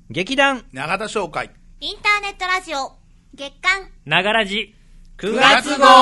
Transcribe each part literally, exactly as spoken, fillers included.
劇団永田商会インターネットラジオ月刊ながらじくがつ号。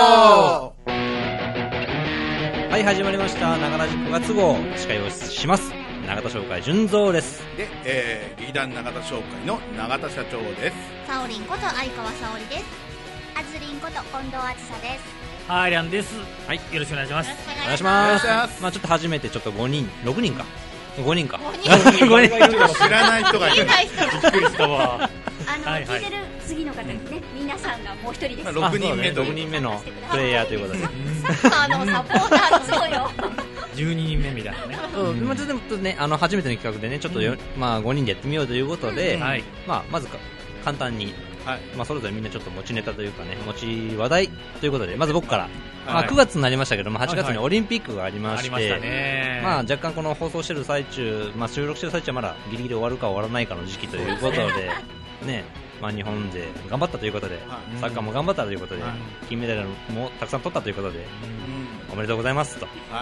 はい、始まりましたながらじくがつ号。司会をします永田商会純三です。 で、えー、劇団永田商会の永田社長です。 サオリンこと相川沙織です。あずりんこと近藤あずさです。 ハーリャンです。 はい、 よろしくお願いします。 お願いします。 お願いします。 まあちょっと初めてちょっとごにんろくにんかごにんかごにんごにん知らない人がいる。 びっくりしたわ。 あの、 はいはい、 聞いてる次の方にね、皆さんがもう一人です。 ろくにんめとろくにんめのプレイヤーということで、 サッカーのサポーターのそうよじゅうににんめみたいなね。 うん、まあ、ちょっとね、あの初めての企画でね、ちょっとよ、うん、まあごにんでやってみようということで、うん、はい、まあまずか簡単に、はい、まあそれぞれみんなちょっと持ちネタというかね、持ち話題ということで、まず僕から、はい、まあくがつになりましたけども、はちがつにオリンピックがありまして、はいはい、ありましたね。まあ若干この放送してる最中、まあ収録してる最中はまだギリギリ終わるか終わらないかの時期ということで、ね。まあ、日本勢頑張ったということで、はい、サッカーも頑張ったということで、はい、金メダルもたくさん取ったということで、うん、おめでとうございますと、はい、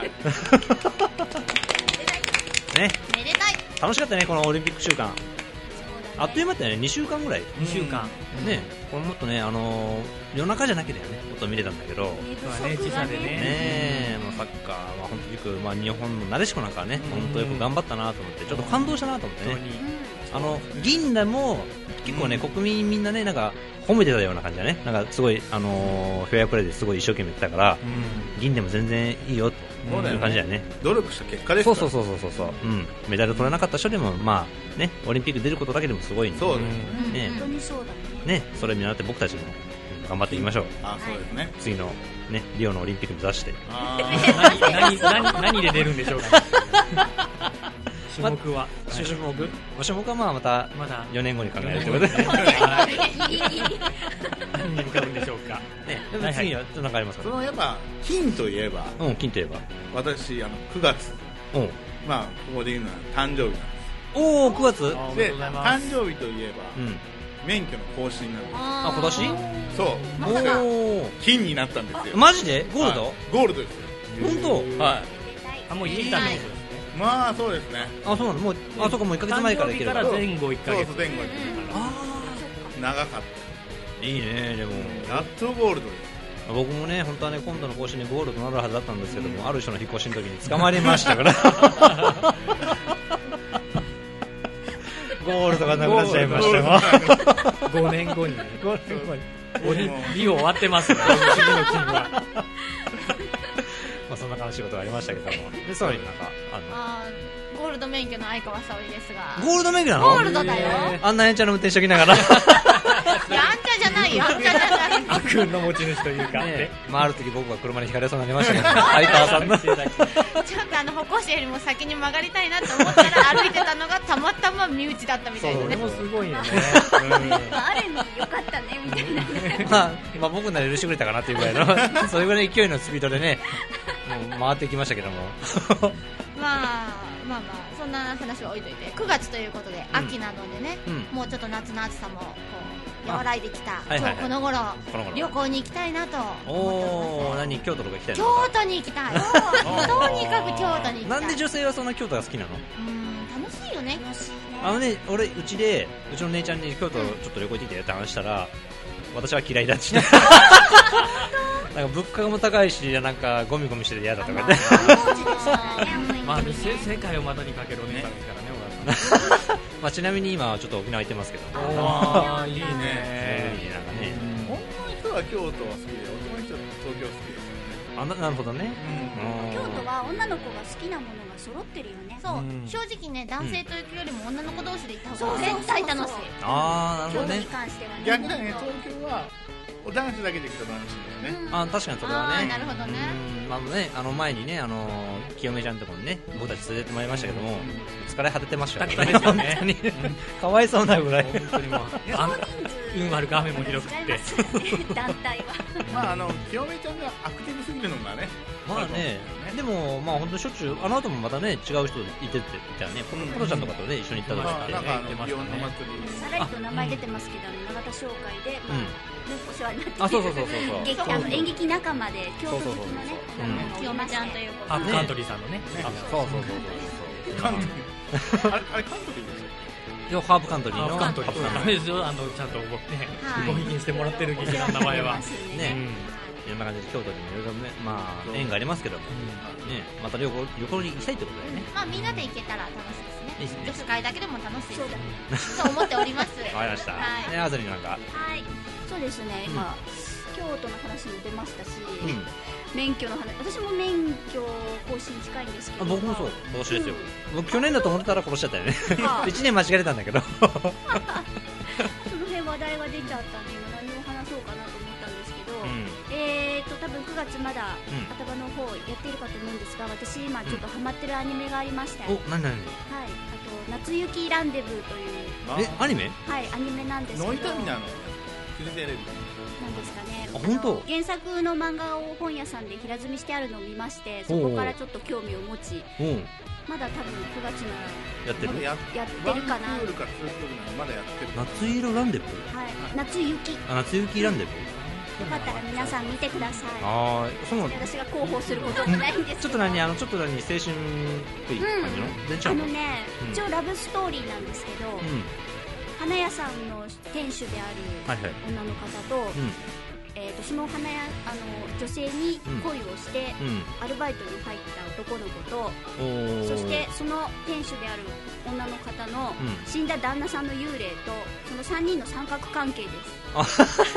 ね、 めでたい。 楽しかったねこのオリンピック週間、ね、あっという間だったよね。にしゅうかんぐらいにしゅうかん、 うん、ね、これもっとね、あのー、夜中じゃなければねもっと見れたんだけど、 まあね、時差でね、 ね、まあ、サッカーは本当に、まあ、日本のなでしこなんかはね、本当よく頑張ったなと思って、ちょっと感動したなと思ってね、あの銀でも結構ね、うん、国民みんなね、なんか褒めてたような感じだね。なんかすごい、あのー、フェアプレーですごい一生懸命やってたから、うん、銀でも全然いいよという感じだよね。 努力した結果ですから。 そうそうそうそうそう、うん、メダル取らなかった人でも、まあね、オリンピック出ることだけでもすごいんで、 そうですね、 本当にそうだね。ね、それ見習って僕たちも頑張っていきましょう。 あ、そうですね。 次のね、リオのオリンピック目指して。 あ何, 何, 何, 何で出るんでしょうか。種目は、 種目、種目はまあまたよねんごに考えるということで、 何に向かうんでしょうか。 ね、でも次は何かありますか。 そのやっぱ金といえば、 うん、金といえば、 私あのくがつ、うん、まあここで言うのは誕生日なんです。 おお、くがつで誕生日といえば、うん、免許の更新なんです。 あ、今年？ そう。 まさか金になったんですよ。 マジで？ゴールド？ はい、ゴールドですよ。 本当？ はい。 あ、もういいんだね。 まあそうですね。 あ、そうなの。もう、あそこもいっかげつまえからいけるから。 前後いっかげつ。 そう前後いっかげつ。ああ、長かった。 いいね。でもやっとゴールドです。 僕もね、本当はね、今度の更新にゴールドなるはずだったんですけども、うん、ある人の引っ越しの時に捕まりましたからゴールドがなくなっちゃいましたよ。 ごねんごにね。ごねんごにリオ終わってますね。次の金は。まあそんな悲しいことがありましたけども。で、そういうなんかあのあゴールド免許の相川沙織ですが。 ゴールド免許なの？ ゴールドだよ。 あんなやんちゃな運転しときながら。 やんちゃじゃない、やんちゃじゃない。 悪運の持ち主というか。 ね、まあある時僕は車にひかれそうになりましたけど、相川さんの。ちょっとあの歩行者よりも先に曲がりたいなと思ったら歩いてたのがたまたま身内だったみたいでね。 それもすごいよね。 ある意味良かったねみたいな。 まあ、まあ僕なら許してくれたかなっていうぐらいのそれぐらい勢いのスピードでね、もう回っていきましたけども。 まあまあまあそんな話は置いといて、くがつということで秋なのでね、うん、もうちょっと夏の暑さもこう和らいできた今日この頃、旅行に行きたいなと思ってます。 おー、何、京都とか行きたいの？ 京都に行きたい。とにかく京都に行きたい。 なんで女性はそんな京都が好きなの？ うーん、楽しいよね。 あのね、俺うちでうちの姉ちゃんに京都ちょっと旅行行ってきてって話したら、私は嫌いだって言ってなんか物価も高いし、なんかゴミゴミしてて嫌だとかね。 まあ世界を股にかけるお姉さんですからね。 まあちなみに今はちょっと沖縄行ってますけど。 ああ、いいね。 なんかね。 女の人は京都は好きで、男の人は東京好きですよね。 あ、なるほどね。 京都は女の子が好きなものが揃ってるよね。 そう、正直ね、男性と行くよりも女の子同士で行った方が絶対楽しい。 ああ、なるほどね。 逆だね、東京は男子だけで来た楽しいんだよね。 あ、確かにそれはね。 なるほどね。 あのね、あの前にね、あの清梅ちゃんとこにね、僕たち連れてってもらいましたけども、疲れ果ててましたからね。本当にかわいそうなぐらい。本当にもう運悪く雨も広くって団体はまああの清梅ちゃんがアクティブすぎるのがね。 まあね、でもまあ本当にしょっちゅうあの後もまたね違う人いててじゃあね、ポロちゃんとかとね一緒に行った時ってなんかあの祇園の祭りさらりと名前出てますけど、永田商会でまあお世話になってあ、そうそうそうそう劇あの演劇仲間で京都好きなね清梅ちゃんということでカントリーさんのね。 そうそうそうそうカントリーあれカントリーですよ。 いやハープカントリーのハープカントリーダメですよ、あのちゃんとねごひいきにしてもらってる劇団の名前はね、いろんな感じで京都でもいろいろまあ縁がありますけどもね、また旅行旅行に行きたいってことだよね。 まあみんなで行けたら楽しいですね。女子会だけでも楽しいですと思っております。 わかりました。ね、あずりなんか。 はい、そうですね。今京都の話も出ましたし、免許の話、私も免許更新近いんですけど。 僕もそう、今年ですよ。僕去年だと思ってたら殺しちゃったよね。一年間違えたんだけど。 その辺話題が出ちゃったんで今何を話そうかなと思ったんですけど、えーと多分くがつまだ頭の方やっているかと思うんですが、私今ちょっとハマってるアニメがありまして、 お、何何？はい、 あと夏雪ランデブーというえアニメ？ はいアニメなんですけど。 ノイタミナのフジテレビなんですかね。 あ、本当？ 原作の漫画を本屋さんで平積みしてあるのを見まして、そこからちょっと興味を持ち、まだ多分くがつならやってる？ やってるかな。 ワンクールかツークールならまだやってる。 夏色ランデブー？ はい、夏雪。 あ、夏雪ランデブー？ よかったら皆さん見てください。 ああ、そうなんだ。 私が広報することはないんですけど。 ちょっと何あのちょっと何青春っぽい感じの？全然違うの？ あのね、一応ラブストーリーなんですけど、花屋さんの店主である女の方と。えー、とその花屋あの女性に恋をして、うん、アルバイトに入った男の子と、うん、そしてその店主である女の方の死んだ旦那さんの幽霊とそのさんにんの三角関係です。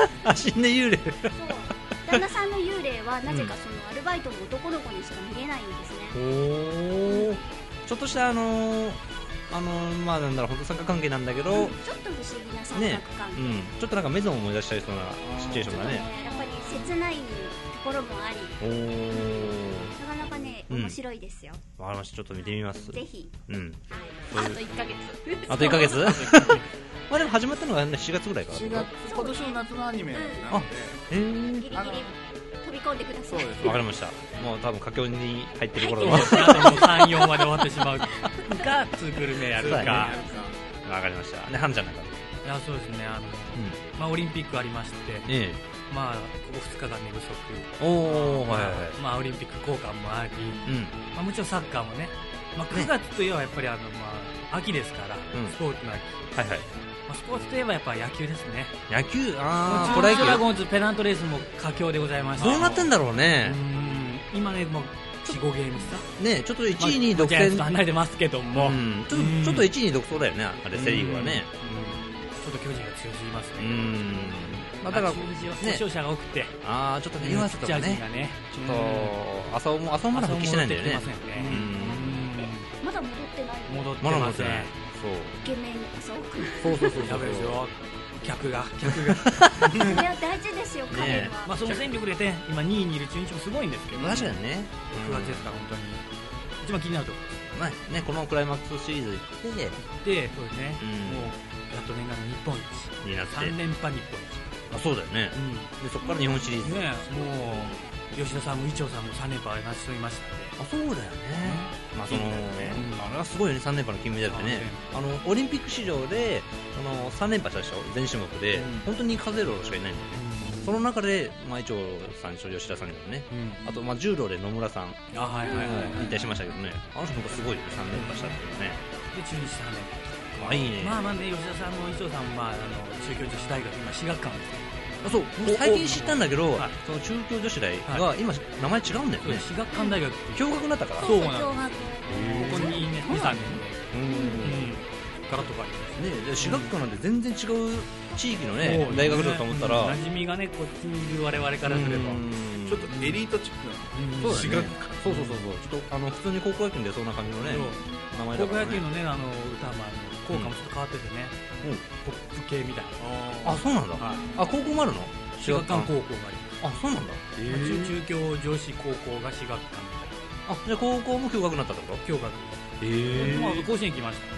あ、死んだ幽霊。 そう、旦那さんの幽霊はなぜかそのアルバイトの男の子にしか見れないんですね。 おー、ちょっとしたあのーあのー、まあなんだろう、本当三角関係なんだけど、うん、 ちょっと不思議な三角関係、 ね、うん、ちょっとなんかメゾンを思い出したりそうなシチュエーションだね。 ね、やっぱり切ないところもあり、おなかなかね、面白いですよ。 わ、うん、かりました、ちょっと見てみます。 ぜひ、 うん、 はい、あといっかげつあといっかげつまあでも始まったのがしがつぐらいかな。 しがつ、今年の夏のアニメなので、 あ、えー、 ギリギリ飛び込んでください。 わかりました。もう多分佳境に入ってる頃だ。あともうさん、よんまで終わってしまうか、ツークール目やるか。わかりました。ね、はんちゃんなんか。 いや、そうですね。あの、うん、まあオリンピックありまして、ええ、まあここふつかかん寝不足。 おお、はいはい。 まあオリンピック効果もあり、うん、まあもちろんサッカーもね。まあくがつといえばやっぱりあのまあ秋ですから、うん、スポーツの秋。はいはい。まあ、スポーツといえばやっぱ野球ですね。 野球、ああ、 プロ野球ドラゴンズペナントレースも佳境でございました。 どうなってんだろうね。 うん、今ねもうよん、ごゲーム差ね、ちょっといちいに独占、 まあ、離れてますけども、うん、 ちょっとちょっといちいに独走だよね、あれセリーグはね。 ちょっと巨人が強すぎますね。うん、 まあだから中日は故障者が多くて、 ああちょっとね、岩瀬とかね、ちょっと浅尾も浅尾まだ復帰してないんだよね。 まだ戻ってない。 戻ってません。 そう。イケメン浅尾君。 そうそうそう。 やべえですよ。客が客が。 いや大事ですよ彼は。 まあその戦力でね、今にいにいる中日もすごいんですけど。 確かにね。 くがつですから本当に。一番気になるところ。 まあね、このクライマックスシリーズ行って、 で、そうですね。もうやっと念願の日本一になって、 さん連覇日本一。あ、そうだよね。でそこから日本シリーズ。 ね、もう吉田さんも伊調さんもさん連覇成し遂げましたんで。 あ、そうだよね。まあそのあれはすごいよね、さん連覇の金メダルってね。あのオリンピック史上でそのさん連覇したでしょ、全種目で本当に数えるしかいないんだよね。その中でまあ伊調さんと吉田さんだよね。あとまあ柔道で野村さん引退しましたけどね。あの人もすごいよね、さん連覇したっていうね。 で中日さん連覇。 あ、いいね。 まあまあね、吉田さんも伊調さんもまああの中京女子大学今私学館です。 あ、そう、最近知ったんだけど、はい、その中京女子大が今名前違うんだよね。 私学館大学共学になったから。 そうなんです。ここにね、に、さんねんでガラッと変わりますね。私学館なんて全然違う地域のね大学だと思ったら、 馴染みがねこっちにいる我々からすればちょっとエリートチックな。そうだね。そうそうそうそう。ちょっとあの普通に高校野球でそんな感じのね名前だからね。 高校野球のねあの歌も効果もちょっと変わっててね、ポップ系みたいな。 あ、そうなんだ。あ、高校もあるの？ 私学館高校があります。 あ、そうなんだ。 中京女子高校が私学館みたいな。 あ、じゃあ高校も共学になったってこと？ 共学。ええ。まあ甲子園来ました。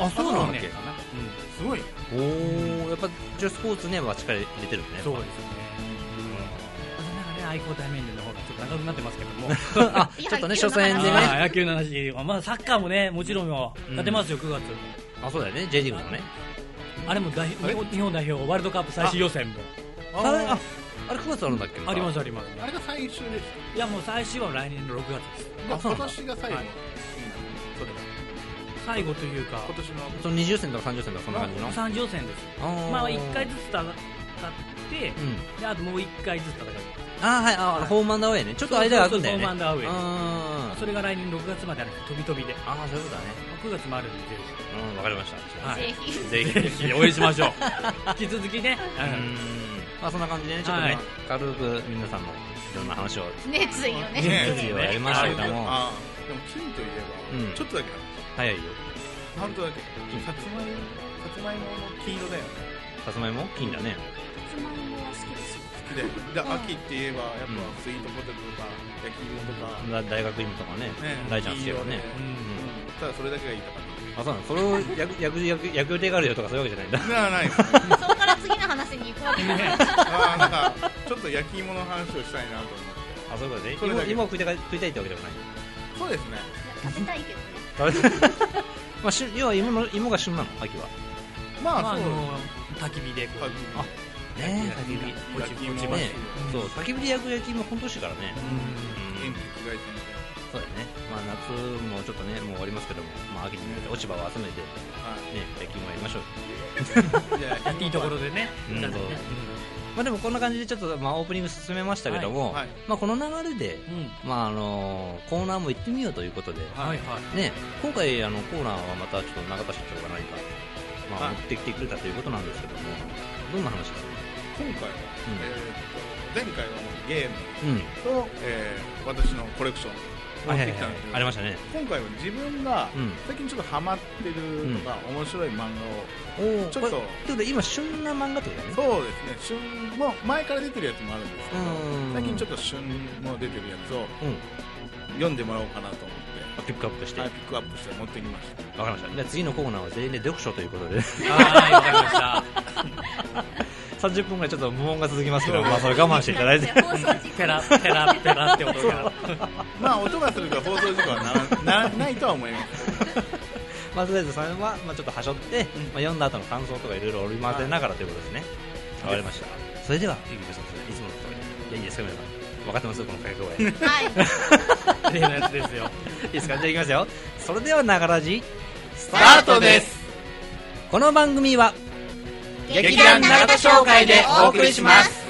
あ、そうなんだっけ。 すごい。 おお、やっぱ女子スポーツねは力入れてるね。 そうですね。なんかね、愛好対面での方がちょっと長くなってますけども。 あ、ちょっとね初戦でね。 野球の話。まあサッカーもねもちろんやってますよくがつ。 あ、そうだよね、 J リーグのね。 あれも代日本代表ワールドカップ最終予選も。 あれ、あ、あれくがつあるんだっけ？ ありますあります。 あれが最終です。 いやもう最終は来年のろくがつです。 あ、今年が最後。 最後というか今年のそのにじゅう戦とかさんじゅう戦とかそんな感じのさんじゅう戦です。まあいっかいずつ戦って、うん、であともういっかいずつ戦ってあはいあ、はい、ホームアンダーウェイねちょっと間が空くんだよね。 ホームアンダーウェイあそれが来年ろくがつまである飛び飛びでああそういうことだねくがつもあるんでぜひうんわかりました、 はい、ぜひぜひ応援しましょう引き続きねうんまあそんな感じでねちょっと、ねはい、軽く皆さんのいろんな話を熱意をね熱意をやりましたけどもあでも金といえば、うん、ちょっとだけ早いよ半分だけさつまいもさつまいもの黄色だよねさつまいも金だねさつまいもは好きですよ好きでで秋って言えばやっぱスイートポテトとか焼き芋とか、 うん、大学芋とかね大ちゃん好きよね、 うんうん、ただそれだけがいいとかあそうなのそれを焼く焼く焼く焼く予定があるよとかそういうわけじゃないんだなないそこから次の話に行くわけねあなんかちょっと焼き芋の話をしたいなと思ってあそういうことで芋を食いたい食いたいってわけでもないそうですね食べたいけどねまあ要は芋の芋が旬なの秋はまあ、まあ、そう焚き火で焚き火あねえ焚き火焼き芋ねそう焚き火で焼く焼き芋本当美味しいからねうん元気がいてそうだねまあ夏もちょっとねもう終わりますけどもまあ秋に向けて落ち葉を集めてね焼き芋やりましょうじゃあいいところでねまあでもこんな感じでちょっとまあオープニング進めましたけども、はいはい、まあこの流れで、うん、まああのー、コーナーも行ってみようということで、はいはいね、今回あのコーナーはまたちょっと永田社長が何か、まあ、持ってきてくれたということなんですけども、どんな話ですか？ 今回は、うんえー、前回はゲームと、うんえー、私のコレクション持ってきたんですけど、 ありましたね。 今回は自分が最近ちょっとハマってるとか、うん、面白い漫画をちょっとということで今旬な漫画ってことだね。 そうですね旬も前から出てるやつもあるんですけど最近ちょっと旬も出てるやつを、うん、読んでもらおうかなと思ってピックアップして、 はい、ピックアップして持ってきました。 わかりました。じゃあ次のコーナーは全員で読書ということではいわかりましたさんじゅっぷんぐらいちょっと無音が続きますけど、まあそれ我慢していただいてペラペラペラって音がまあ音がするから放送事故はならないとは思いますまあとりあえずそれはまあちょっとはしょって、うんまあ、読んだ後の感想とかいろいろ織り交ぜながらということですね。わかりました。それではゆきこさんいつもの通りでいいですか皆さん分かってますこの掛け声はい例のやつですよいいですかじゃあいきますよ。それではながらじスタートです。 この番組は劇団永田商会でお送りします。